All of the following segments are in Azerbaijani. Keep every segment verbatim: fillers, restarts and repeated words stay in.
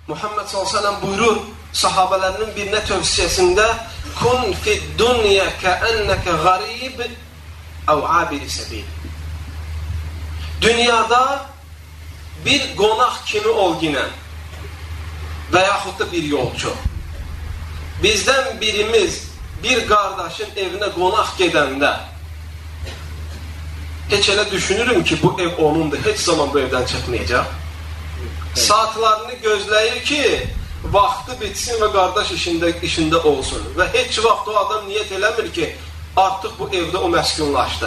Muhammed sallallahu aleyhi ve sellem buyurur sahabelerinin birine tövsiyesinde kun fid dunya keenneke garib ev abiri sebil. Dünyada bir qonaq kimi ol yine və yaxud da bir yolcu. Bizdən birimiz bir qardaşın evinə qonaq gedəndə heç elə düşünürüm ki, bu ev onundur, heç zaman bu evdən çıxmayacaq. Saatlarını gözləyir ki, vaxtı bitsin və qardaş işində, işində olsun. Və heç vaxt o adam niyyət eləmir ki, artıq bu evdə o məskunlaşdı.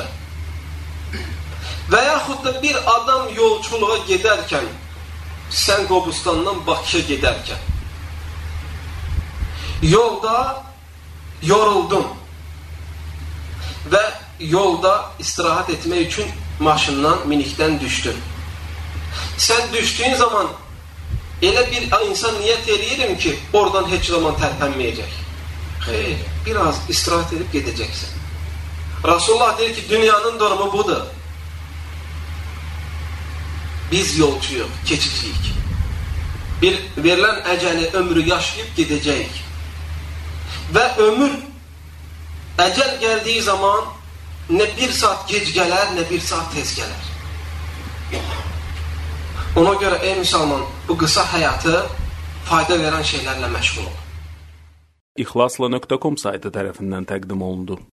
Və yaxud da bir adam yolculuğa gedərkən, sən Qobustandan Bakıya gedərkən, yolda yoruldun və yolda istirahət etmək üçün maşından, minikdən düşdün. Sən düşdüyün zaman elə bir insan niyyət eləyirəm ki, oradan heç zaman tərpənməyəcək. Xeyr, biraz istirahət edib gedəcəksən. Rasulullah deyir ki, dünyanın durumu budur. Biz yolcuyuq, keçiciyik. Bir verilən əcəli ömrü yaşayıb gedəcəyik. Və ömür, əcəl gəldiyi zaman nə bir saat gec gələr, nə bir saat tez gələr. Ona görə ey müsəlman, bu qısa həyatı fayda verən şeylərlə məşğul ol. İxlasla nöqtə com saytı tərəfindən təqdim olundu.